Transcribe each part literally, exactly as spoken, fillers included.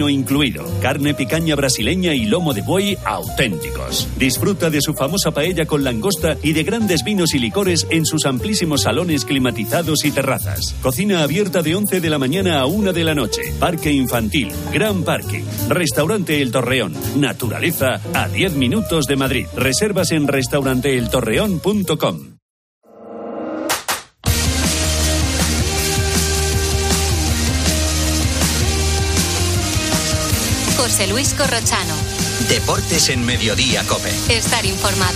incluido, carne picaña brasileña y lomo de buey auténticos. Disfruta de su famosa paella con langosta y de grandes vinos y licores en sus amplísimos salones climatizados y terrazas. Cocina abierta de once de la mañana a una de la noche. Parque infantil, gran parking. Restaurante El Torreón. Naturaleza a diez minutos de Madrid. Reservas en restaurante el torreón punto com. José Luis Corrochano. Deportes en Mediodía COPE. Estar informado.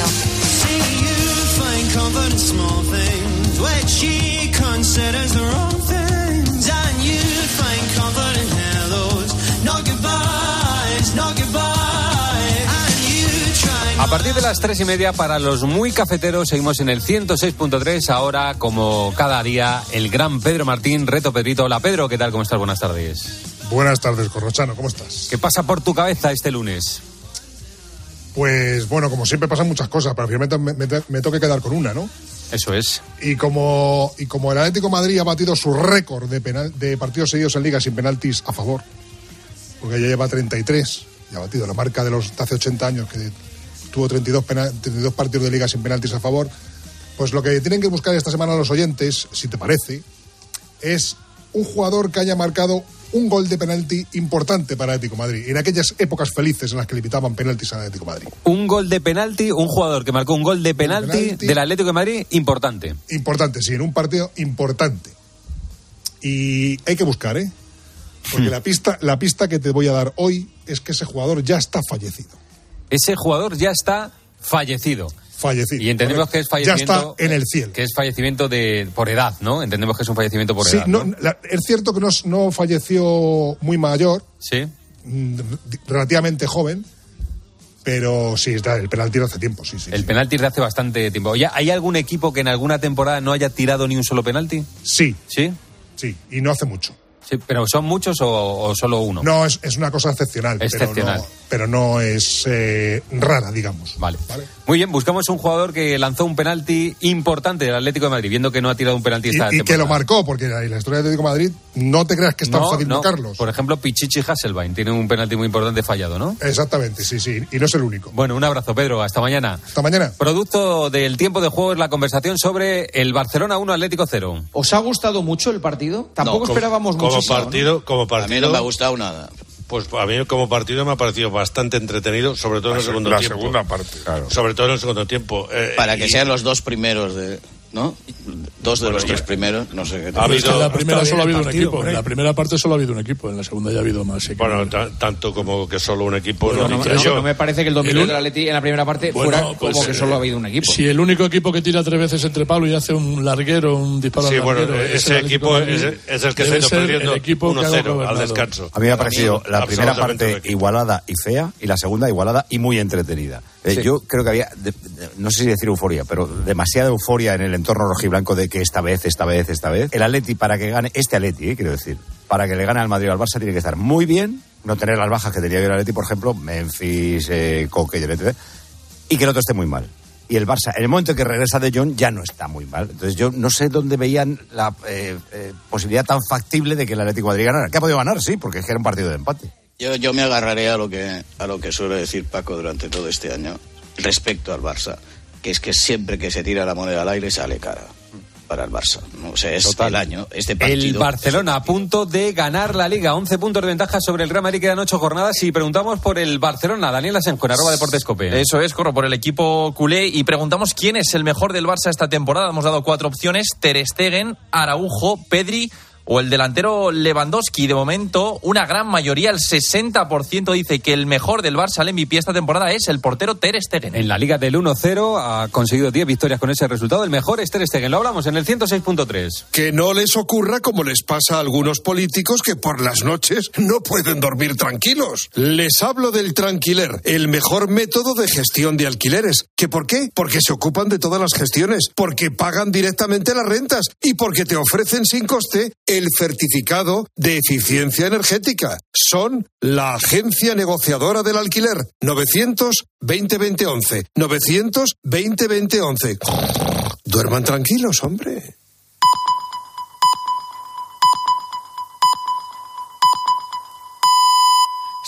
A partir de las tres y media, para los muy cafeteros, seguimos en el ciento seis punto tres. Ahora, como cada día, el gran Pedro Martín, Reto Pedrito. Hola Pedro, ¿qué tal? ¿Cómo estás? Buenas tardes. Buenas tardes, Corrochano, ¿cómo estás? ¿Qué pasa por tu cabeza este lunes? Pues bueno, como siempre pasan muchas cosas, pero finalmente me, me, me tengo que quedar con una, ¿no? Eso es. Y como, y como el Atlético de Madrid ha batido su récord de, penal, de partidos seguidos en Liga sin penaltis a favor, porque ya lleva treinta y tres, y ha batido la marca de los de hace ochenta años, que tuvo treinta y dos, penal, treinta y dos partidos de Liga sin penaltis a favor, pues lo que tienen que buscar esta semana los oyentes, si te parece, es un jugador que haya marcado un gol de penalti importante para Atlético de Madrid, en aquellas épocas felices en las que limitaban penaltis al Atlético de Madrid. Un gol de penalti, un jugador que marcó un gol de penalti, penalti del Atlético de Madrid, importante. Importante, sí, en un partido importante. Y hay que buscar, ¿eh? Porque hmm. la pista, la pista que te voy a dar hoy es que ese jugador ya está fallecido. Ese jugador ya está fallecido. Fallecido. Y entendemos que es fallecimiento. Ya está en el cielo. Que es fallecimiento de por edad, ¿no? Entendemos que es un fallecimiento por sí, edad. No, ¿no? La, es cierto que no, no falleció muy mayor. Sí. Relativamente joven. Pero sí, está el penalti de hace tiempo, sí, sí. El sí. penalti de hace bastante tiempo. Oye, ¿hay algún equipo que en alguna temporada no haya tirado ni un solo penalti? Sí. ¿Sí? Sí, y no hace mucho. Sí, ¿pero son muchos o, o solo uno? No, es, es una cosa excepcional. Excepcional. Pero no, pero no es eh, rara, digamos. Vale. vale. Muy bien, buscamos un jugador que lanzó un penalti importante del Atlético de Madrid, viendo que no ha tirado un penalti esta temporada. Y que lo marcó, porque la, la historia del Atlético de Madrid, no te creas que es tan no, fácil no. marcarlos. Por ejemplo, Pichichi Hasselbein tiene un penalti muy importante fallado, ¿no? Exactamente, sí, sí. Y no es el único. Bueno, un abrazo, Pedro. Hasta mañana. Hasta mañana. Producto del tiempo de juego es la conversación sobre el Barcelona uno Atlético cero. ¿Os ha gustado mucho el partido? Tampoco no, esperábamos como muchísimo. Partido, ¿no? Como partido. A mí no me ha gustado nada. Pues a mí como partido me ha parecido bastante entretenido, sobre todo en el segundo la tiempo. La segunda parte, claro. Sobre todo en el segundo tiempo. Eh, Para que y... sean los dos primeros de... ¿no? Dos de bueno, los tres primeros, no sé qué te ha habido, en la primera solo ha habido partido, un equipo. En la primera parte solo ha habido un equipo, en la segunda ya ha habido más. Bueno, t- tanto como que solo un equipo. Bueno, no, no, no, no, no me parece que el dominio el... del Atleti en la primera parte bueno, fuera pues, como que solo ha habido un equipo. Si el único equipo que tira tres veces entre palo y hace un larguero, un disparo sí, al larguero... bueno, ese equipo es, es el que se ha ido perdiendo uno cero al descanso. A mí me ha parecido la primera parte igualada y fea, y la segunda igualada y muy entretenida. Eh, sí. Yo creo que había, de, de, no sé si decir euforia, pero demasiada euforia en el entorno rojiblanco de que esta vez, esta vez, esta vez. El Atleti, para que gane, este Atleti, eh, quiero decir, para que le gane al Madrid o al Barça, tiene que estar muy bien, no tener las bajas que tenía el Atleti, por ejemplo, Memphis, eh, Coque, etcétera, y que el otro esté muy mal. Y el Barça, en el momento en que regresa De Jong, ya no está muy mal. Entonces yo no sé dónde veían la eh, eh, posibilidad tan factible de que el Atlético de Madrid ganara. Que ha podido ganar, sí, porque es que era un partido de empate. Yo, yo me agarraré a lo que a lo que suele decir Paco durante todo este año respecto al Barça, que es que siempre que se tira la moneda al aire sale cara para el Barça. ¿no? O sea, es Total. el año, este partido... El Barcelona a punto de ganar la Liga, once puntos de ventaja sobre el Real Madrid, quedan ocho jornadas, y preguntamos por el Barcelona. Daniel Asenjo, en arroba Deportes Cope. Eso es, corro por el equipo culé y preguntamos quién es el mejor del Barça esta temporada. Hemos dado cuatro opciones: Ter Stegen, Araujo, Pedri o el delantero Lewandowski. De momento, una gran mayoría, el sesenta por ciento, dice que el mejor del Barça, el M V P esta temporada, es el portero Ter Stegen. En la Liga del uno cero ha conseguido diez victorias con ese resultado. El mejor es Ter Stegen. Lo hablamos en el ciento seis punto tres. Que no les ocurra como les pasa a algunos políticos que por las noches no pueden dormir tranquilos. Les hablo del Tranquiler, el mejor método de gestión de alquileres. ¿Que por qué? Porque se ocupan de todas las gestiones, porque pagan directamente las rentas y porque te ofrecen sin coste el certificado de eficiencia energética. Son la agencia negociadora del alquiler. novecientos veinte veinte once. novecientos veinte veinte once. Duerman tranquilos, hombre.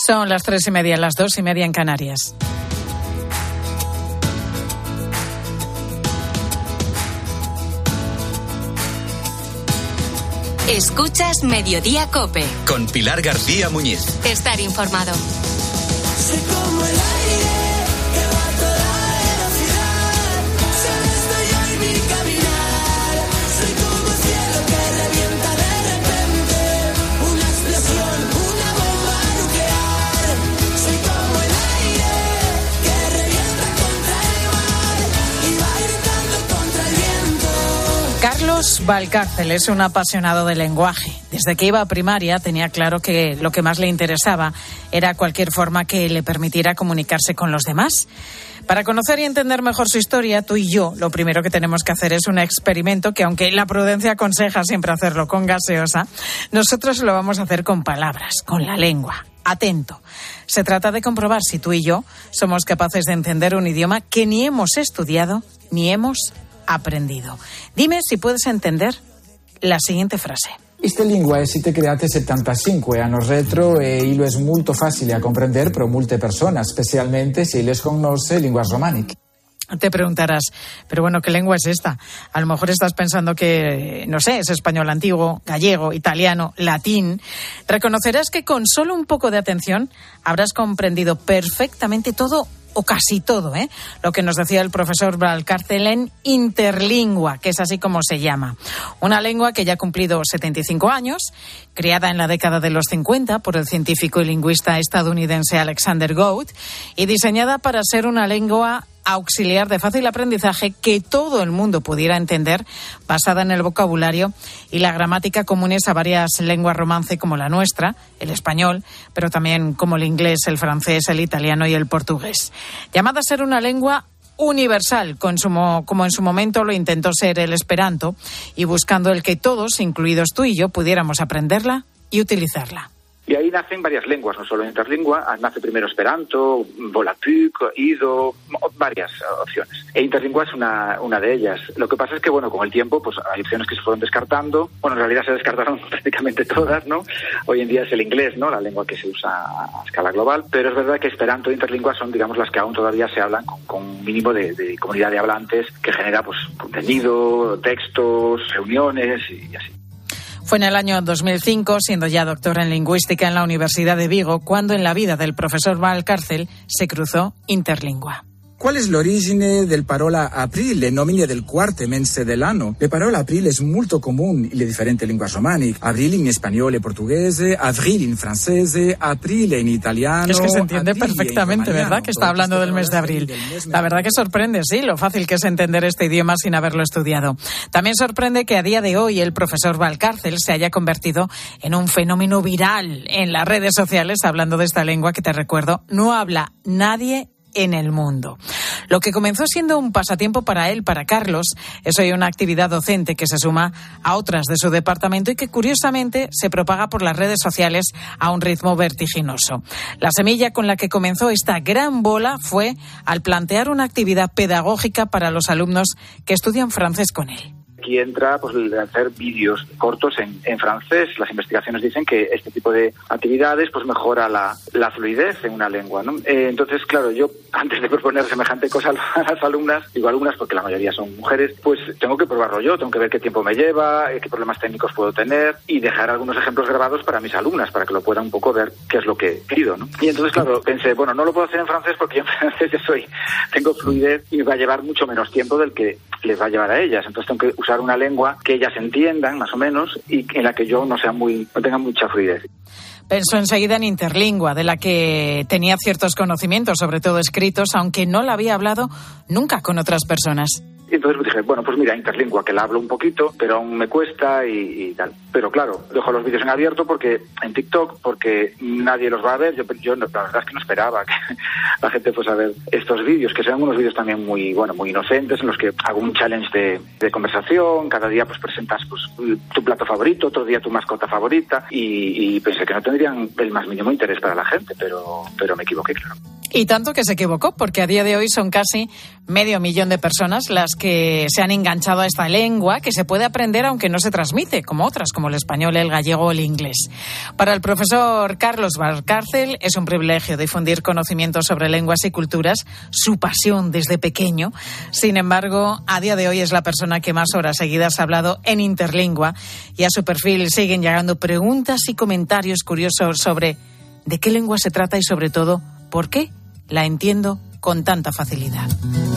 Son las tres y media, las dos y media en Canarias. Escuchas Mediodía COPE. Con Pilar García Muñiz. Estar informado. Soy como el aire que va a toda velocidad. Sabes, estoy hoy mi caminar. Soy como el cielo que revienta de repente. Una explosión, una bomba nuclear. Soy como el aire que revienta contra el mar y va gritando contra el viento. Carlos Valcárcel es un apasionado del lenguaje. Desde que iba a primaria tenía claro que lo que más le interesaba era cualquier forma que le permitiera comunicarse con los demás. Para conocer y entender mejor su historia, tú y yo, lo primero que tenemos que hacer es un experimento que, aunque la prudencia aconseja siempre hacerlo con gaseosa, nosotros lo vamos a hacer con palabras, con la lengua. Atento. Se trata de comprobar si tú y yo somos capaces de entender un idioma que ni hemos estudiado ni hemos aprendido. Dime si puedes entender la siguiente frase. Questa lingua è stata creata settantacinque anni retro e lo è molto facile a comprendere per molte persone, specialmente se les conoce lenguas románicas. Te preguntarás, pero bueno, ¿qué lengua es esta? A lo mejor estás pensando que, no sé, es español antiguo, gallego, italiano, latín. Reconocerás que con solo un poco de atención habrás comprendido perfectamente todo o casi todo, ¿eh? Lo que nos decía el profesor Valcárcel en Interlingua, que es así como se llama. Una lengua que ya ha cumplido setenta y cinco años, creada en la década de los cincuenta por el científico y lingüista estadounidense Alexander Gould, y diseñada para ser una lengua auxiliar de fácil aprendizaje que todo el mundo pudiera entender, basada en el vocabulario y la gramática comunes a varias lenguas romance como la nuestra, el español, pero también como el inglés, el francés, el italiano y el portugués. Llamada a ser una lengua universal, como en su momento lo intentó ser el esperanto, y buscando el que todos, incluidos tú y yo, pudiéramos aprenderla y utilizarla. Y ahí nacen varias lenguas, no solo Interlingua, nace primero Esperanto, Volapük, Ido, varias opciones. E Interlingua es una, una de ellas. Lo que pasa es que, bueno, con el tiempo, pues hay opciones que se fueron descartando. Bueno, en realidad se descartaron prácticamente todas, ¿no? Hoy en día es el inglés, ¿no? La lengua que se usa a escala global. Pero es verdad que Esperanto e Interlingua son, digamos, las que aún todavía se hablan con, con un mínimo de, de comunidad de hablantes que genera, pues, contenido, textos, reuniones y así. Fue en el año dos mil cinco, siendo ya doctor en lingüística en la Universidad de Vigo, cuando en la vida del profesor Valcárcel se cruzó Interlingua. Qual è l'origine del parola aprile, nomine del quarto mese dell'anno? La parola aprile è molto comune in le differenti lingue romaniche. Abril in spagnolo e portoghese, avril in francese, aprile in italiano. Es que se entiende perfectamente, ¿verdad? Que está hablando del mes de abril. La verdad que sorprende, sí, lo fácil que es entender este idioma sin haberlo estudiado. También sorprende que a día de hoy el profesor Valcárcel se haya convertido en un fenómeno viral en las redes sociales, hablando de esta lengua que, te recuerdo, no habla nadie en el mundo. Lo que comenzó siendo un pasatiempo para él, para Carlos, es hoy una actividad docente que se suma a otras de su departamento y que curiosamente se propaga por las redes sociales a un ritmo vertiginoso. La semilla con la que comenzó esta gran bola fue al plantear una actividad pedagógica para los alumnos que estudian francés con él. Aquí entra pues el de hacer vídeos cortos en, en francés. Las investigaciones dicen que este tipo de actividades pues mejora la, la fluidez en una lengua, ¿no? Eh, entonces, claro, yo antes de proponer semejante cosa a las alumnas, digo alumnas porque la mayoría son mujeres, pues tengo que probarlo yo, tengo que ver qué tiempo me lleva, qué problemas técnicos puedo tener y dejar algunos ejemplos grabados para mis alumnas, para que lo puedan un poco ver qué es lo que he querido, ¿no? Y entonces, claro, pensé, bueno, no lo puedo hacer en francés porque yo en francés ya soy, tengo fluidez y me va a llevar mucho menos tiempo del que les va a llevar a ellas. Entonces tengo que usar una lengua que ellas entiendan más o menos y en la que yo no sea muy, no tenga mucha fluidez. Pensó enseguida en Interlingua, de la que tenía ciertos conocimientos, sobre todo escritos, aunque no la había hablado nunca con otras personas. Y entonces dije, bueno, pues mira, Interlingua, que la hablo un poquito, pero aún me cuesta y, y tal. Pero claro, dejo los vídeos en abierto porque en TikTok, porque nadie los va a ver. Yo, yo la verdad es que no esperaba que la gente pues a ver estos vídeos, que sean unos vídeos también muy, bueno, muy inocentes, en los que hago un challenge de, de conversación, cada día pues presentas pues tu plato favorito, otro día tu mascota favorita, y, y pensé que no tendrían el más mínimo interés para la gente, pero, pero me equivoqué, claro. Y tanto que se equivocó, porque a día de hoy son casi medio millón de personas las que se han enganchado a esta lengua que se puede aprender aunque no se transmite, como otras, como el español, el gallego o el inglés. Para el profesor Carlos Valcárcel es un privilegio difundir conocimientos sobre lenguas y culturas, su pasión desde pequeño. Sin embargo, a día de hoy es la persona que más horas seguidas ha hablado en interlingua, y a su perfil siguen llegando preguntas y comentarios curiosos sobre de qué lengua se trata y, sobre todo, ¿por qué la entiendo con tanta facilidad?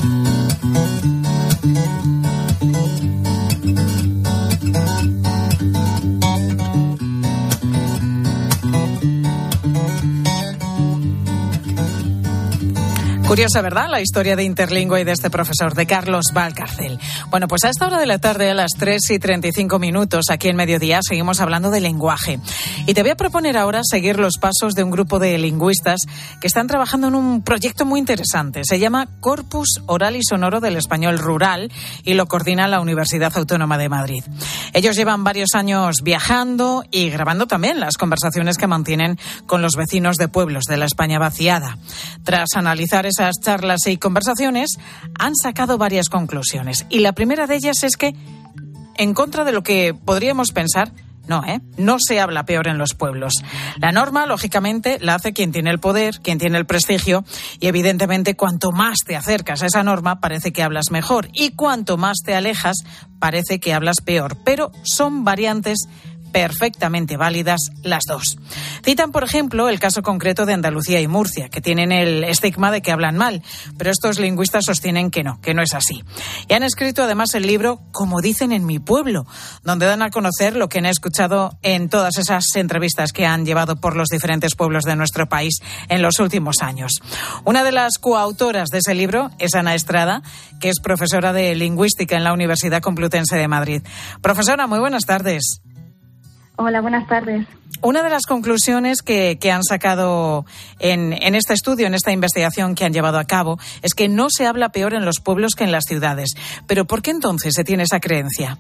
Curiosa, ¿verdad?, la historia de Interlingua y de este profesor, de Carlos Valcárcel. Bueno, pues a esta hora de la tarde, a las tres y treinta y cinco minutos, aquí en Mediodía, seguimos hablando de lenguaje. Y te voy a proponer ahora seguir los pasos de un grupo de lingüistas que están trabajando en un proyecto muy interesante. Se llama Corpus Oral y Sonoro del Español Rural y lo coordina la Universidad Autónoma de Madrid. Ellos llevan varios años viajando y grabando también las conversaciones que mantienen con los vecinos de pueblos de la España vaciada. Tras analizar esa Esas charlas y conversaciones, han sacado varias conclusiones. Y la primera de ellas es que, en contra de lo que podríamos pensar, no, ¿eh? No se habla peor en los pueblos. La norma, lógicamente, la hace quien tiene el poder, quien tiene el prestigio, y evidentemente cuanto más te acercas a esa norma, parece que hablas mejor, y cuanto más te alejas, parece que hablas peor. Pero son variantes perfectamente válidas las dos. Citan, por ejemplo, el caso concreto de Andalucía y Murcia, que tienen el estigma de que hablan mal, pero estos lingüistas sostienen que no, que no es así. Y han escrito además el libro Como dicen en mi pueblo, donde dan a conocer lo que han escuchado en todas esas entrevistas que han llevado por los diferentes pueblos de nuestro país en los últimos años. Una de las coautoras de ese libro es Ana Estrada, que es profesora de lingüística en la Universidad Complutense de Madrid. Profesora, muy buenas tardes. Hola, buenas tardes. Una de las conclusiones que, que han sacado en, en este estudio, en esta investigación que han llevado a cabo, es que no se habla peor en los pueblos que en las ciudades. ¿Pero por qué entonces se tiene esa creencia?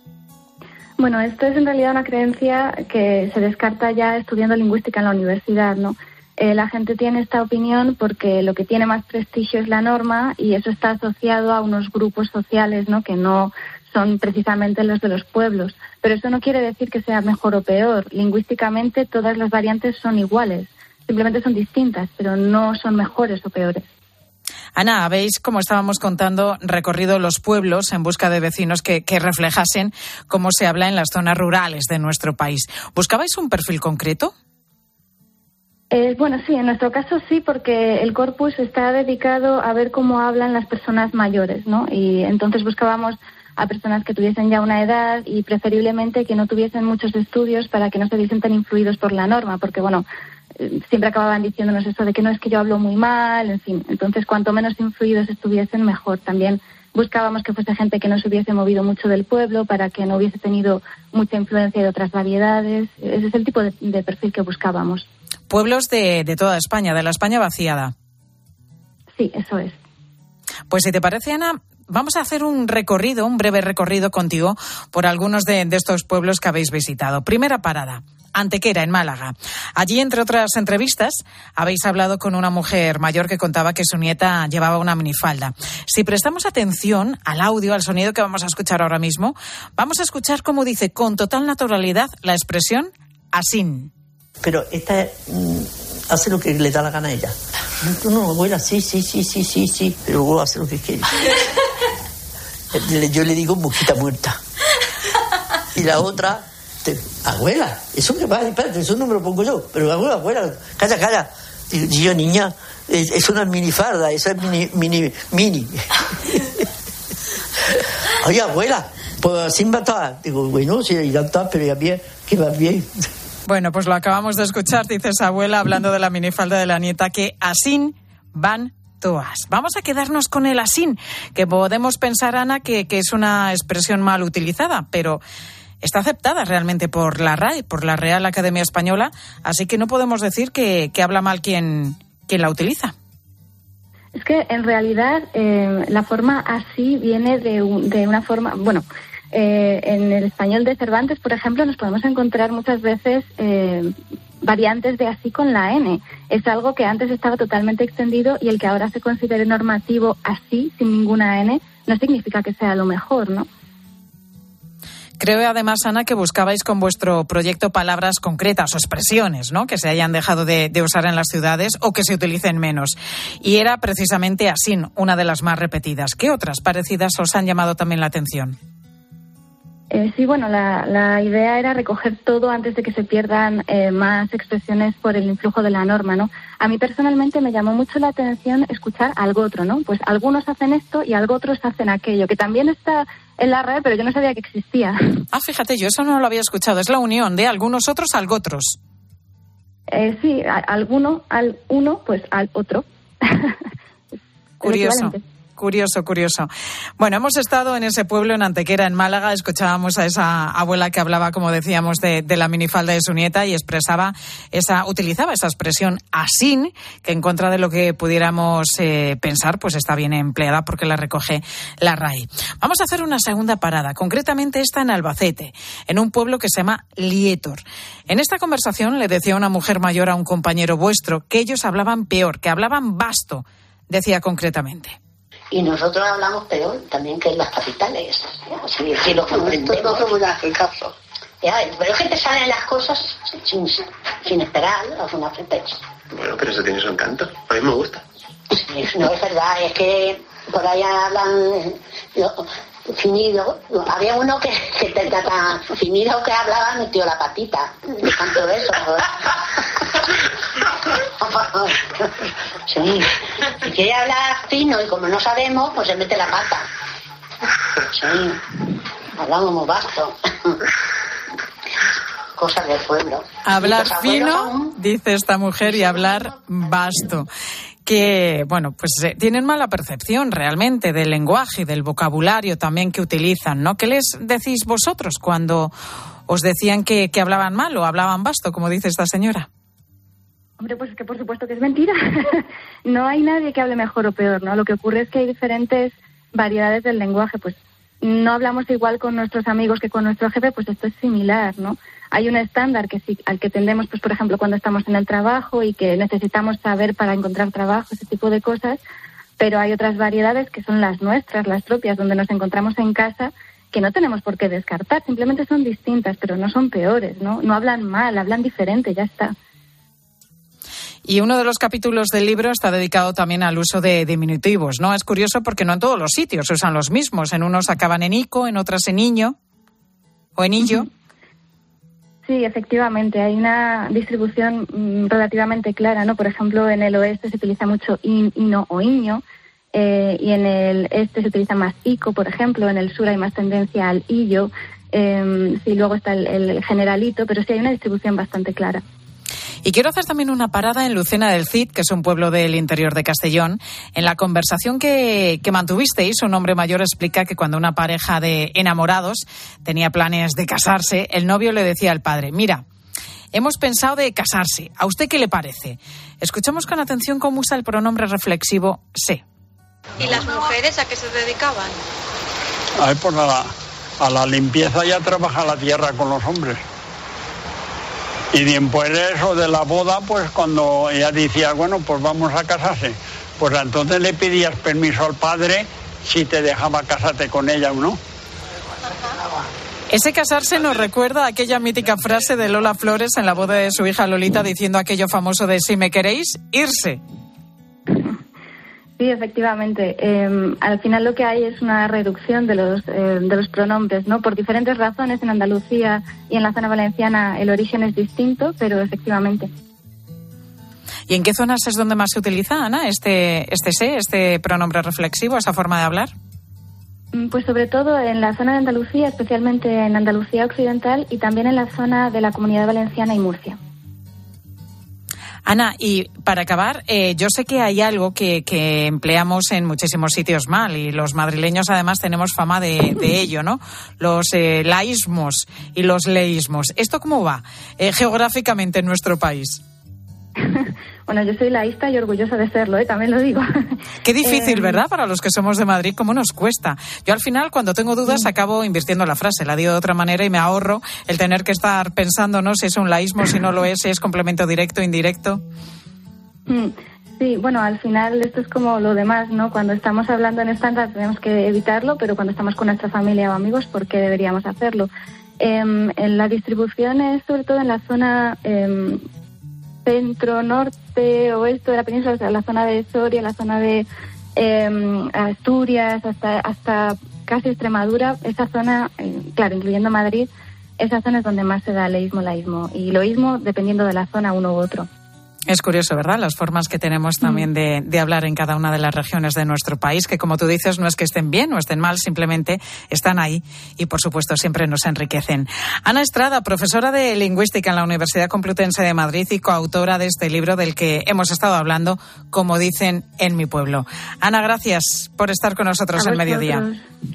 Bueno, esto es en realidad una creencia que se descarta ya estudiando lingüística en la universidad, ¿no? Eh, la gente tiene esta opinión porque lo que tiene más prestigio es la norma, y eso está asociado a unos grupos sociales, ¿no?, que no son precisamente los de los pueblos. Pero eso no quiere decir que sea mejor o peor. Lingüísticamente todas las variantes son iguales, simplemente son distintas, pero no son mejores o peores. Ana, habéis, como estábamos contando, recorrido los pueblos en busca de vecinos que, que reflejasen cómo se habla en las zonas rurales de nuestro país. ¿Buscabais un perfil concreto? Eh, bueno, sí, en nuestro caso sí, porque el corpus está dedicado a ver cómo hablan las personas mayores, ¿no? Y entonces buscábamos a personas que tuviesen ya una edad y preferiblemente que no tuviesen muchos estudios para que no se viesen tan influidos por la norma, porque bueno, siempre acababan diciéndonos eso de que no, es que yo hablo muy mal, en fin. Entonces, cuanto menos influidos estuviesen, mejor. También buscábamos que fuese gente que no se hubiese movido mucho del pueblo para que no hubiese tenido mucha influencia de otras variedades. Ese es el tipo de, de perfil que buscábamos. Pueblos de, de toda España, de la España vaciada. Sí, eso es. Pues si te parece, Ana, vamos a hacer un recorrido, un breve recorrido contigo por algunos de, de estos pueblos que habéis visitado. Primera parada, Antequera, en Málaga. Allí, entre otras entrevistas, habéis hablado con una mujer mayor que contaba que su nieta llevaba una minifalda. Si prestamos atención al audio, al sonido que vamos a escuchar ahora mismo, vamos a escuchar cómo dice con total naturalidad la expresión asín. Pero esta mmm, hace lo que le da la gana a ella. No, no, abuela, sí, sí, sí, sí, sí, sí, pero luego hace lo que quiere. Yo le digo mosquita muerta. Y la otra, te, abuela, eso que va, espérate, eso no me lo pongo yo, pero abuela, abuela, calla, calla. Y yo, niña, es, es una minifarda, esa es mini, mini, mini. Oye, abuela, pues así va a estar. Digo, bueno, sí, ya está, pero ya bien, que va bien. Bueno, pues lo acabamos de escuchar, dice esa abuela, hablando de la minifalda de la nieta, que asín van toas. Vamos a quedarnos con el asín, que podemos pensar, Ana, que, que es una expresión mal utilizada, pero está aceptada realmente por la R A E, por la Real Academia Española, así que no podemos decir que, que habla mal quien, quien la utiliza. Es que en realidad eh, la forma así viene de, un, de una forma, bueno, eh, en el español de Cervantes, por ejemplo, nos podemos encontrar muchas veces eh, variantes de así con la N. Es algo que antes estaba totalmente extendido y el que ahora se considere normativo así, sin ninguna N, no significa que sea lo mejor, ¿no? Creo además, Ana, que buscabais con vuestro proyecto palabras concretas o expresiones, ¿no?, que se hayan dejado de, de usar en las ciudades o que se utilicen menos. Y era precisamente así, una de las más repetidas. ¿Qué otras parecidas os han llamado también la atención? Eh, sí, bueno, la, la idea era recoger todo antes de que se pierdan eh, más expresiones por el influjo de la norma, ¿no? A mí personalmente me llamó mucho la atención escuchar algo otro, ¿no? Pues algunos hacen esto y algo otros hacen aquello, que también está en la R A E, pero yo no sabía que existía. Ah, fíjate, yo eso no lo había escuchado. Es la unión de algunos otros, algo otros. Eh, sí, a, alguno, al uno, pues al otro. Curioso. Curioso, curioso. Bueno, hemos estado en ese pueblo, en Antequera, en Málaga. Escuchábamos a esa abuela que hablaba, como decíamos, de, de la minifalda de su nieta y expresaba esa, utilizaba esa expresión asín, que en contra de lo que pudiéramos eh, pensar, pues está bien empleada porque la recoge la R A E. Vamos a hacer una segunda parada, concretamente esta en Albacete, en un pueblo que se llama Lietor. En esta conversación le decía una mujer mayor a un compañero vuestro que ellos hablaban peor, que hablaban basto, decía concretamente. Y nosotros hablamos peor también que en las capitales. Si, si lo comprendemos. No somos el caso. Ya, pero es que te salen las cosas sin, sin esperar, o una sorpresa. Bueno, pero eso tiene su encanto. A mí me gusta. Sí, no es verdad, es que por ahí hablan yo, finido. Había uno que, que te trata finido que hablaba metió la patita. De tanto eso. Sí. Si quiere hablar fino y como no sabemos, pues se mete la pata. Sí. Hablamos muy vasto. Cosas del pueblo. Hablar fino, aún, dice esta mujer, y hablar vasto. Que, bueno, pues eh, tienen mala percepción realmente del lenguaje y del vocabulario también que utilizan, ¿no? ¿Qué les decís vosotros cuando os decían que, que hablaban mal o hablaban vasto, como dice esta señora? Hombre, pues es que por supuesto que es mentira. No hay nadie que hable mejor o peor, ¿no? Lo que ocurre es que hay diferentes variedades del lenguaje. Pues no hablamos igual con nuestros amigos que con nuestro jefe, pues esto es similar, ¿no? Hay un estándar que sí, al que tendemos, pues por ejemplo, cuando estamos en el trabajo y que necesitamos saber para encontrar trabajo, ese tipo de cosas, pero hay otras variedades que son las nuestras, las propias, donde nos encontramos en casa, que no tenemos por qué descartar, simplemente son distintas, pero no son peores, ¿no? No hablan mal, hablan diferente, ya está. Y uno de los capítulos del libro está dedicado también al uso de diminutivos, ¿no? Es curioso porque no en todos los sitios se usan los mismos. En unos acaban en ico, en otras en iño o en illo. Sí, efectivamente. Hay una distribución mmm, relativamente clara, ¿no? Por ejemplo, en el oeste se utiliza mucho in, ino o iño, eh, y en el este se utiliza más ico, por ejemplo. En el sur hay más tendencia al illo. Eh, sí, luego está el, el generalito, pero sí hay una distribución bastante clara. Y quiero hacer también una parada en Lucena del Cid, que es un pueblo del interior de Castellón. En la conversación que, que mantuvisteis, un hombre mayor explica que cuando una pareja de enamorados tenía planes de casarse, el novio le decía al padre: mira, hemos pensado de casarse, ¿a usted qué le parece? Escuchamos con atención cómo usa el pronombre reflexivo se. ¿Y las mujeres a qué se dedicaban? Ay, pues a la, a la limpieza y a trabajar la tierra con los hombres. Y después de eso de la boda, pues cuando ella decía, bueno, pues vamos a casarse, pues entonces le pedías permiso al padre si te dejaba casarte con ella o no. Ese casarse nos recuerda a aquella mítica frase de Lola Flores en la boda de su hija Lolita, diciendo aquello famoso de si me queréis, irse. Sí, efectivamente. Eh, al final lo que hay es una reducción de los eh, de los pronombres, ¿no? Por diferentes razones en Andalucía y en la zona valenciana el origen es distinto, pero efectivamente. ¿Y en qué zonas es donde más se utiliza, Ana, este este se, este pronombre reflexivo, esa forma de hablar? Pues sobre todo en la zona de Andalucía, especialmente en Andalucía Occidental y también en la zona de la Comunidad Valenciana y Murcia. Ana, y para acabar, eh, yo sé que hay algo que, que empleamos en muchísimos sitios mal y los madrileños además tenemos fama de, de ello, ¿no? Los eh, laísmos y los leísmos. ¿Esto cómo va eh, geográficamente en nuestro país? Bueno, yo soy laísta y orgullosa de serlo, ¿eh? También lo digo. Qué difícil, Eh, ¿verdad? Para los que somos de Madrid, ¿cómo nos cuesta? Yo al final, cuando tengo dudas, acabo invirtiendo la frase, la digo de otra manera y me ahorro el tener que estar pensando, ¿no? Si es un laísmo, si no lo es, si es complemento directo, indirecto. Mm, Sí, bueno, al final esto es como lo demás, ¿no? Cuando estamos hablando en estándar tenemos que evitarlo, pero cuando estamos con nuestra familia o amigos, ¿por qué deberíamos hacerlo? Eh, en la distribución es sobre todo en la zona eh, centro, norte, oeste de la península, o sea, la zona de Soria, la zona de eh, Asturias, hasta hasta casi Extremadura, esa zona, eh, claro, incluyendo Madrid, esa zona es donde más se da leísmo, laísmo, y loísmo dependiendo de la zona uno u otro. Es curioso, ¿verdad? Las formas que tenemos también de, de hablar en cada una de las regiones de nuestro país, que como tú dices, no es que estén bien o estén mal, simplemente están ahí y, por supuesto, siempre nos enriquecen. Ana Estrada, profesora de Lingüística en la Universidad Complutense de Madrid y coautora de este libro del que hemos estado hablando, como dicen en mi pueblo. Ana, gracias por estar con nosotros en Mediodía.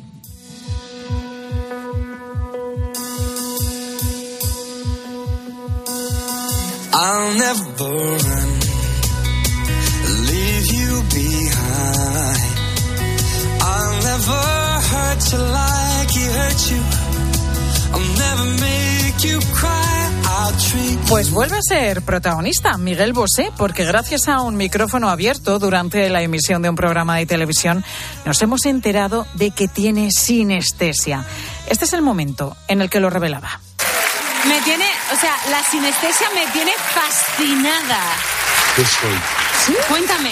I'll never run, leave you behind. I'll never hurt you like he hurt you. I'll never make you cry. I'll treat. Pues vuelve a ser protagonista Miguel Bosé, porque gracias a un micrófono abierto durante la emisión de un programa de televisión nos hemos enterado de que tiene sinestesia. Este es el momento en el que lo revelaba. Me tiene, o sea, la sinestesia me tiene fascinada. ¿Qué soy? ¿Sí? Cuéntame.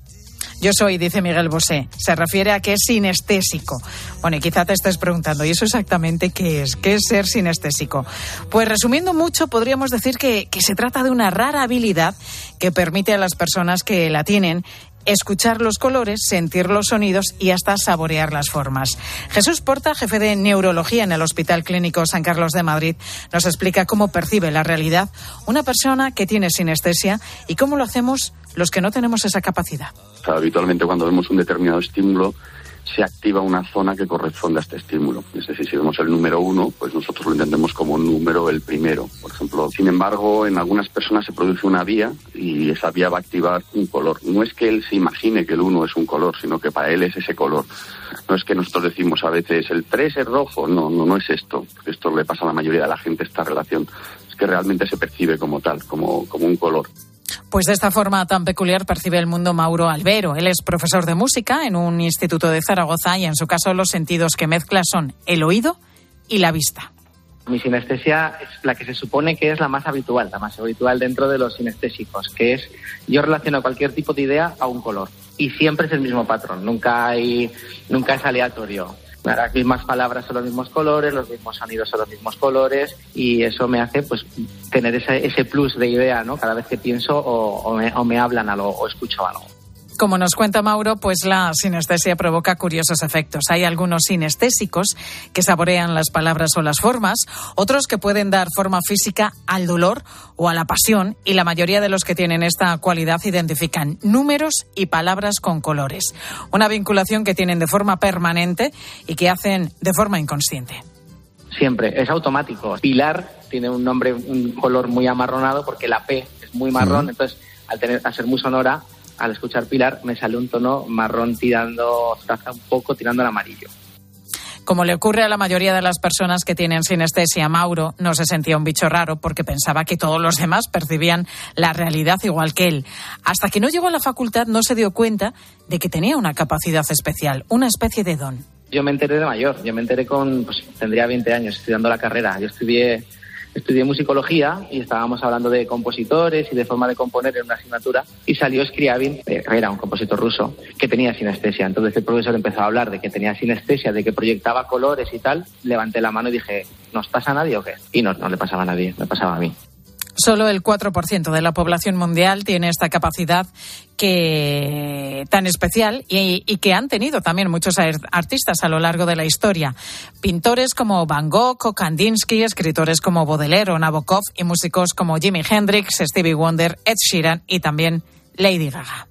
Yo soy, dice Miguel Bosé, se refiere a que es sinestésico. Bueno, y quizá te estés preguntando, ¿y eso exactamente qué es? ¿Qué es ser sinestésico? Pues resumiendo mucho, podríamos decir que, que se trata de una rara habilidad que permite a las personas que la tienen escuchar los colores, sentir los sonidos y hasta saborear las formas. Jesús Porta, jefe de neurología en el Hospital Clínico San Carlos de Madrid, nos explica cómo percibe la realidad una persona que tiene sinestesia y cómo lo hacemos los que no tenemos esa capacidad. O sea, habitualmente cuando vemos un determinado estímulo se activa una zona que corresponde a este estímulo. Es decir, si vemos el número uno, pues nosotros lo entendemos como número el primero, por ejemplo. Sin embargo, en algunas personas se produce una vía y esa vía va a activar un color. No es que él se imagine que el uno es un color, sino que para él es ese color. No es que nosotros decimos a veces el tres es rojo, no, no, no es esto. Esto le pasa a la mayoría de la gente, esta relación. Es que realmente se percibe como tal, como, como un color. Pues de esta forma tan peculiar percibe el mundo Mauro Albero. Él es profesor de música en un instituto de Zaragoza y en su caso los sentidos que mezcla son el oído y la vista. Mi sinestesia es la que se supone que es la más habitual, la más habitual dentro de los sinestésicos, que es yo relaciono cualquier tipo de idea a un color y siempre es el mismo patrón, nunca hay, nunca es aleatorio. Las mismas palabras son los mismos colores, los mismos sonidos son los mismos colores y eso me hace pues tener ese, ese plus de idea, ¿no? Cada vez que pienso o, o, me, o me hablan algo o escucho algo. Como nos cuenta Mauro, pues la sinestesia provoca curiosos efectos. Hay algunos sinestésicos que saborean las palabras o las formas, otros que pueden dar forma física al dolor o a la pasión, y la mayoría de los que tienen esta cualidad identifican números y palabras con colores. Una vinculación que tienen de forma permanente y que hacen de forma inconsciente. Siempre, es automático. Pilar tiene un nombre, un color muy amarronado porque la P es muy marrón, uh-huh. Entonces al tener, al ser muy sonora, al escuchar Pilar me sale un tono marrón tirando, traza un poco tirando al amarillo. Como le ocurre a la mayoría de las personas que tienen sinestesia, Mauro no se sentía un bicho raro porque pensaba que todos los demás percibían la realidad igual que él. Hasta que no llegó a la facultad no se dio cuenta de que tenía una capacidad especial, una especie de don. Yo me enteré de mayor, yo me enteré con, pues tendría veinte años estudiando la carrera. Yo estudié Estudié musicología y estábamos hablando de compositores y de forma de componer en una asignatura y salió Scriabin, era un compositor ruso, que tenía sinestesia. Entonces el profesor empezó a hablar de que tenía sinestesia, de que proyectaba colores y tal. Levanté la mano y dije, ¿nos pasa a nadie o qué? Y no, no le pasaba a nadie, me pasaba a mí. Solo el cuatro por ciento de la población mundial tiene esta capacidad que tan especial y, y que han tenido también muchos artistas a lo largo de la historia. Pintores como Van Gogh o Kandinsky, escritores como Baudelaire o Nabokov y músicos como Jimi Hendrix, Stevie Wonder, Ed Sheeran y también Lady Gaga.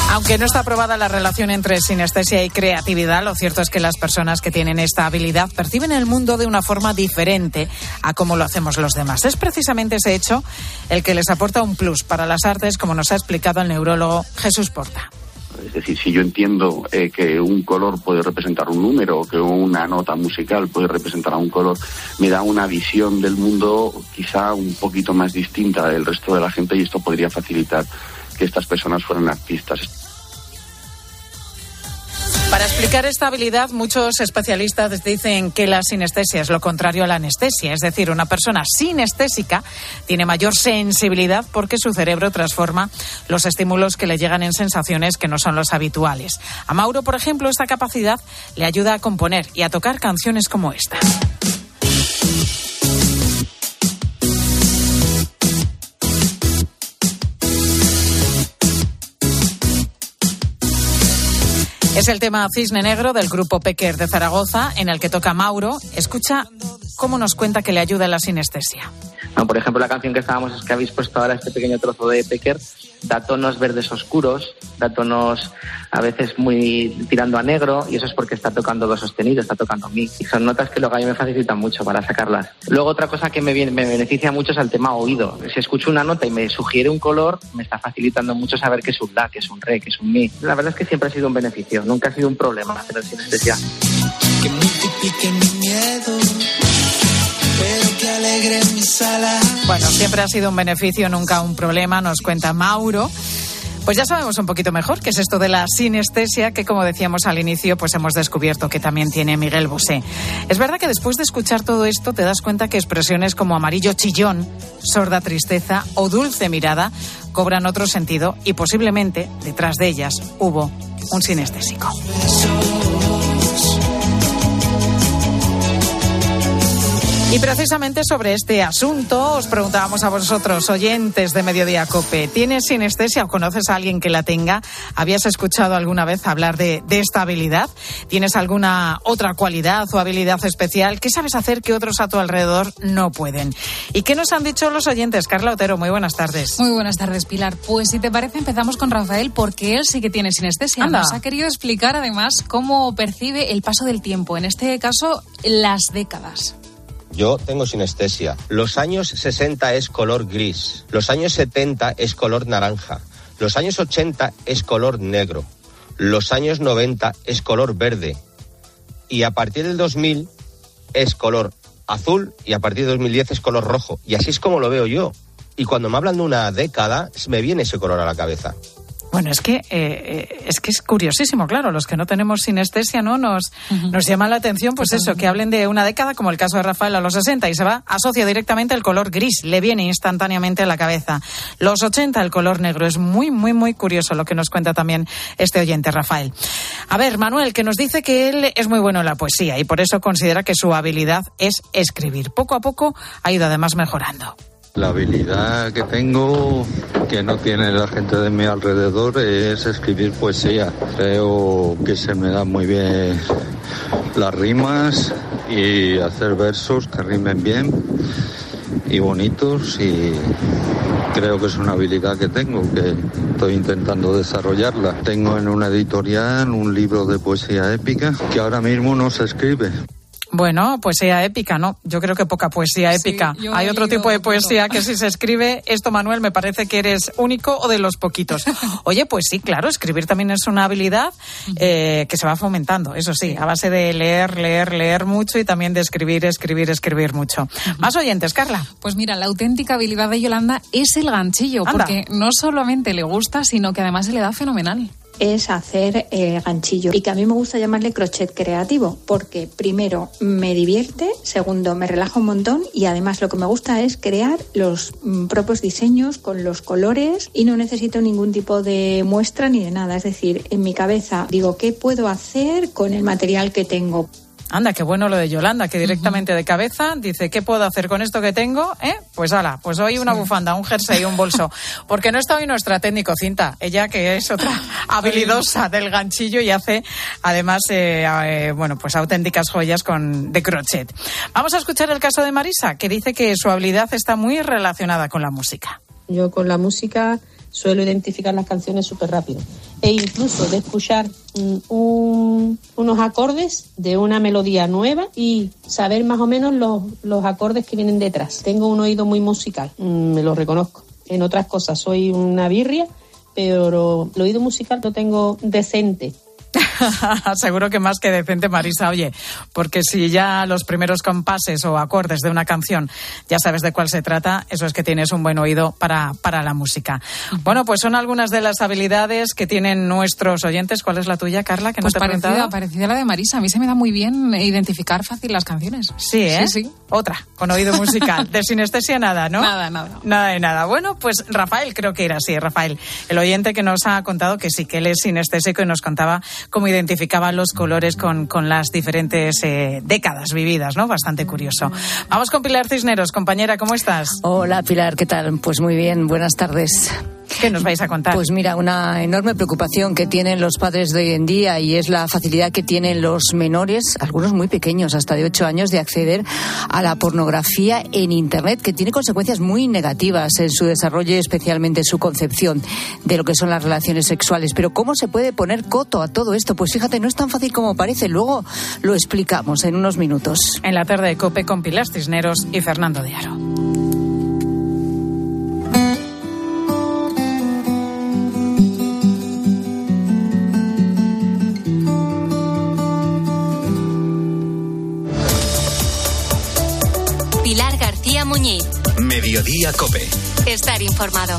Aunque no está probada la relación entre sinestesia y creatividad, lo cierto es que las personas que tienen esta habilidad perciben el mundo de una forma diferente a cómo lo hacemos los demás. Es precisamente ese hecho el que les aporta un plus para las artes, como nos ha explicado el neurólogo Jesús Porta. Es decir, si yo entiendo eh, que un color puede representar un número o que una nota musical puede representar a un color, me da una visión del mundo quizá un poquito más distinta del resto de la gente, y esto podría facilitar que estas personas fueran artistas. Para explicar esta habilidad, muchos especialistas dicen que la sinestesia es lo contrario a la anestesia. Es decir, una persona sinestésica tiene mayor sensibilidad porque su cerebro transforma los estímulos que le llegan en sensaciones que no son los habituales. A Mauro, por ejemplo, esta capacidad le ayuda a componer y a tocar canciones como esta. Es el tema Cisne Negro del grupo Pecker de Zaragoza, en el que toca Mauro. Escucha cómo nos cuenta que le ayuda la sinestesia. No, por ejemplo, la canción que estábamos, es que habéis puesto ahora, este pequeño trozo de Pecker, da tonos verdes oscuros, da tonos a veces muy tirando a negro, y eso es porque está tocando do sostenido, está tocando mi. Y son notas que luego a mí me facilitan mucho para sacarlas. Luego otra cosa que me, viene, me beneficia mucho es el tema oído. Si escucho una nota y me sugiere un color, me está facilitando mucho saber que es un la, que es un re, que es un mi. La verdad es que siempre ha sido un beneficio, nunca ha sido un problema tener sinestesia. Que multiplique mi miedo, pero que alegre mis alas. Bueno, siempre ha sido un beneficio, nunca un problema, nos cuenta Mauro. Pues ya sabemos un poquito mejor qué es esto de la sinestesia, que como decíamos al inicio, pues hemos descubierto que también tiene Miguel Bosé. Es verdad que después de escuchar todo esto te das cuenta que expresiones como amarillo chillón, sorda tristeza o dulce mirada cobran otro sentido, y posiblemente detrás de ellas hubo un sinestésico. Y precisamente sobre este asunto os preguntábamos a vosotros, oyentes de Mediodía COPE, ¿tienes sinestesia o conoces a alguien que la tenga? ¿Habías escuchado alguna vez hablar de, de esta habilidad? ¿Tienes alguna otra cualidad o habilidad especial? ¿Qué sabes hacer que otros a tu alrededor no pueden? ¿Y qué nos han dicho los oyentes? Carla Otero, muy buenas tardes. Muy buenas tardes, Pilar. Pues si te parece, empezamos con Rafael, porque él sí que tiene sinestesia. Anda. Nos ha querido explicar además cómo percibe el paso del tiempo, en este caso las décadas. Yo tengo sinestesia. Los años sesenta es color gris, los años setenta es color naranja, los años ochenta es color negro, los años noventa es color verde, y a partir del dos mil es color azul, y a partir de dos mil diez es color rojo. Y así es como lo veo yo. Y cuando me hablan de una década, me viene ese color a la cabeza. Bueno, es que eh, eh, es que es curiosísimo, claro, los que no tenemos sinestesia, ¿no? Nos, uh-huh. nos llama la atención, pues eso, que hablen de una década, como el caso de Rafael a los sesenta, y se va, asocia directamente el color gris, le viene instantáneamente a la cabeza. Los ochenta, el color negro. Es muy, muy, muy curioso lo que nos cuenta también este oyente, Rafael. A ver, Manuel, que nos dice que él es muy bueno en la poesía y por eso considera que su habilidad es escribir. Poco a poco ha ido además mejorando. La habilidad que tengo, que no tiene la gente de mi alrededor, es escribir poesía. Creo que se me dan muy bien las rimas y hacer versos que rimen bien y bonitos, y creo que es una habilidad que tengo, que estoy intentando desarrollarla. Tengo en una editorial un libro de poesía épica que ahora mismo no se escribe. Bueno, poesía épica, ¿no? Yo creo que poca poesía épica. Sí, hay otro tipo de poesía que si se escribe, esto, Manuel, me parece que eres único o de los poquitos. Oye, pues sí, claro, escribir también es una habilidad eh, que se va fomentando, eso sí, a base de leer, leer, leer mucho y también de escribir, escribir, escribir mucho. Más oyentes, Carla. Pues mira, la auténtica habilidad de Yolanda es el ganchillo, Anda. Porque no solamente le gusta, sino que además se le da fenomenal. Es hacer eh, ganchillo, y que a mí me gusta llamarle crochet creativo, porque primero me divierte, segundo me relaja un montón, y además lo que me gusta es crear los mm, propios diseños con los colores, y no necesito ningún tipo de muestra ni de nada. Es decir, en mi cabeza digo qué puedo hacer con el material que tengo. Anda, qué bueno lo de Yolanda, que directamente de cabeza dice, ¿qué puedo hacer con esto que tengo? ¿Eh? Pues ala, pues hoy una sí. bufanda, un jersey, un bolso. Porque no está hoy nuestra técnico Cinta, ella que es otra habilidosa del ganchillo y hace además, eh, eh, bueno, pues auténticas joyas con de crochet. Vamos a escuchar el caso de Marisa, que dice que su habilidad está muy relacionada con la música. Yo con la música suelo identificar las canciones súper rápido. E incluso de escuchar mm, un, unos acordes de una melodía nueva y saber más o menos los, los acordes que vienen detrás. Tengo un oído muy musical, mm, me lo reconozco. En otras cosas soy una birria, pero el oído musical lo tengo decente. Seguro que más que decente, Marisa. Oye, porque si ya los primeros compases o acordes de una canción ya sabes de cuál se trata, eso es que tienes un buen oído para, para la música. Bueno, pues son algunas de las habilidades que tienen nuestros oyentes. ¿Cuál es la tuya, Carla? Que pues no te he parecida, preguntado. parecida a la de Marisa. A mí se me da muy bien identificar fácil las canciones. Sí, ¿eh? Sí, sí. Otra, con oído musical. De sinestesia nada, ¿no? Nada, nada. Nada de nada. Bueno, pues Rafael, creo que era así, Rafael, el oyente que nos ha contado que sí, que él es sinestésico y nos contaba cómo identificaba los colores con, con las diferentes eh, décadas vividas, ¿no? Bastante curioso. Vamos con Pilar Cisneros. Compañera, ¿cómo estás? Hola, Pilar, ¿qué tal? Pues muy bien, buenas tardes. ¿Qué nos vais a contar? Pues mira, una enorme preocupación que tienen los padres de hoy en día y es la facilidad que tienen los menores, algunos muy pequeños, hasta de ocho años, de acceder a la pornografía en Internet, que tiene consecuencias muy negativas en su desarrollo y especialmente en su concepción de lo que son las relaciones sexuales. Pero ¿cómo se puede poner coto a todo esto? Pues fíjate, no es tan fácil como parece. Luego lo explicamos en unos minutos. En la tarde de COPE con Pilar Cisneros y Fernando de Aro. Pilar García Muñiz. Mediodía COPE. Estar informado.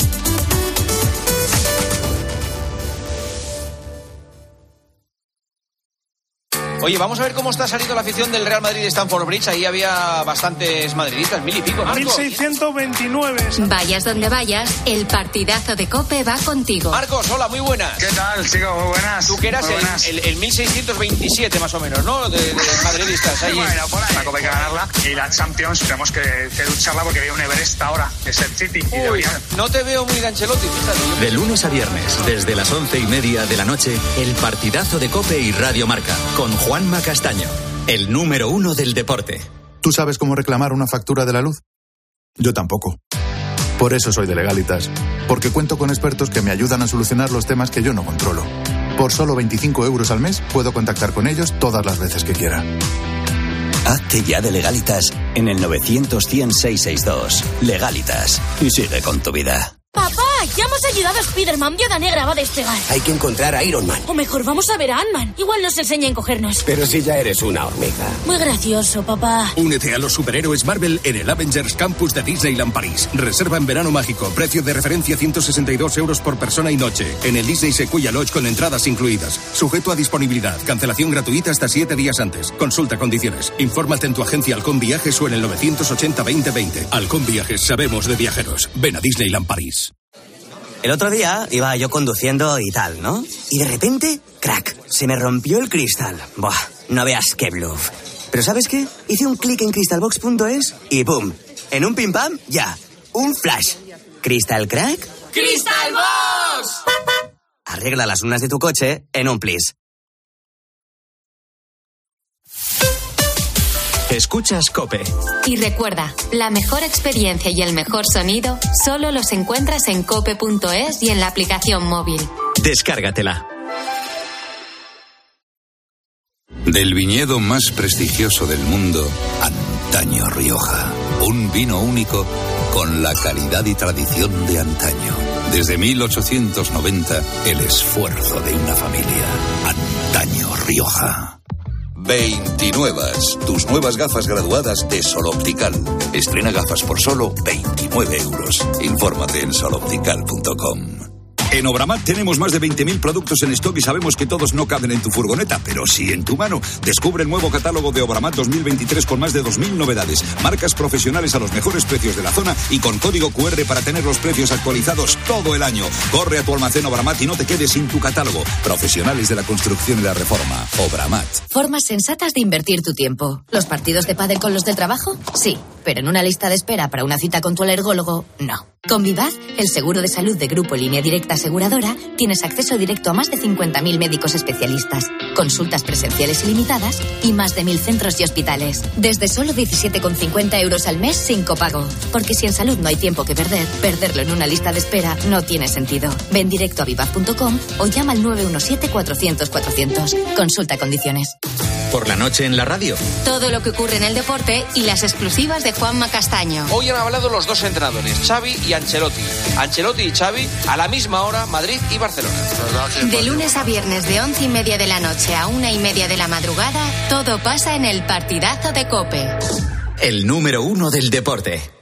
Oye, vamos a ver cómo está saliendo la afición del Real Madrid de Stamford Bridge. Ahí había bastantes madridistas, mil y pico, Marcos. mil seiscientos veintinueve. Vayas donde vayas, el partidazo de COPE va contigo. Marcos, hola, muy buenas. ¿Qué tal, chicos? Muy buenas. Tú que eras Muy el, buenas. el, el mil seiscientos veintisiete más o menos, ¿no? De, de madridistas. Ahí. Bueno, por ahí la Copa hay que ganarla. Y la Champions tenemos que, que lucharla porque había un Everest ahora, que es el City. Y Uy, debería... no te veo muy de Ancelotti, fíjate. De lunes a viernes, desde las once y media de la noche, el partidazo de COPE y Radio Marca, con Juanma Castaño, el número uno del deporte. ¿Tú sabes cómo reclamar una factura de la luz? Yo tampoco. Por eso soy de Legalitas, porque cuento con expertos que me ayudan a solucionar los temas que yo no controlo. Por solo veinticinco euros al mes puedo contactar con ellos todas las veces que quiera. Hazte ya de Legalitas en el novecientos cien seiscientos sesenta y dos. Legalitas. Y sigue con tu vida. ¡Papá! ¡Ya hemos ayudado a Spider-Man! Viuda Negra va a despegar. Hay que encontrar a Iron Man. O mejor, vamos a ver a Ant-Man. Igual nos enseña a encogernos. Pero si ya eres una hormiga. Muy gracioso, papá. Únete a los superhéroes Marvel en el Avengers Campus de Disneyland París. Reserva en verano mágico. Precio de referencia ciento sesenta y dos euros por persona y noche. En el Disney Sequoia Lodge con entradas incluidas. Sujeto a disponibilidad. Cancelación gratuita hasta siete días antes. Consulta condiciones. Infórmate en tu agencia Halcón Viajes o en el novecientos ochenta veinte veinte. Halcón Viajes, sabemos de viajeros. Ven a Disneyland París. El otro día iba yo conduciendo y tal, ¿no? Y de repente, crack, se me rompió el cristal. Buah, no veas qué bluff. Pero ¿sabes qué? Hice un clic en crystalbox punto es y ¡pum! En un pim pam, ya. Un flash. ¿Crystal crack? ¡Crystalbox! Arregla las lunas de tu coche en un plis. Escuchas COPE. Y recuerda, la mejor experiencia y el mejor sonido solo los encuentras en cope punto es y en la aplicación móvil. Descárgatela. Del viñedo más prestigioso del mundo, Antaño Rioja. Un vino único con la calidad y tradición de antaño. Desde mil ochocientos noventa, el esfuerzo de una familia. Antaño Rioja. veintinuevas, tus nuevas gafas graduadas de Sol Optical. Estrena gafas por solo veintinueve euros. Infórmate en sol optical punto com. En Obramat tenemos más de veinte mil productos en stock y sabemos que todos no caben en tu furgoneta, pero sí en tu mano. Descubre el nuevo catálogo de Obramat dos mil veintitrés con más de dos mil novedades, marcas profesionales a los mejores precios de la zona y con código cu erre para tener los precios actualizados todo el año. Corre a tu almacén Obramat y no te quedes sin tu catálogo. Profesionales de la construcción y la reforma. Obramat. Formas sensatas de invertir tu tiempo. ¿Los partidos de pádel con los del trabajo? Sí. pero en una lista de espera para una cita con tu alergólogo, no. Con Vivaz, el seguro de salud de Grupo Línea Directa Aseguradora, tienes acceso directo a más de cincuenta mil médicos especialistas, consultas presenciales ilimitadas y más de mil centros y hospitales. Desde solo diecisiete con cincuenta euros al mes sin copago. Porque si en salud no hay tiempo que perder, perderlo en una lista de espera no tiene sentido. Ven directo a vivaz punto com o llama al nueve uno siete cuatrocientos cuatrocientos. Consulta condiciones. Por la noche en la radio. Todo lo que ocurre en el deporte y las exclusivas de Juanma Castaño. Hoy han hablado los dos entrenadores, Xavi y Ancelotti. Ancelotti y Xavi a la misma hora, Madrid y Barcelona. De lunes a viernes de once y media de la noche a una y media de la madrugada, todo pasa en el partidazo de COPE. El número uno del deporte.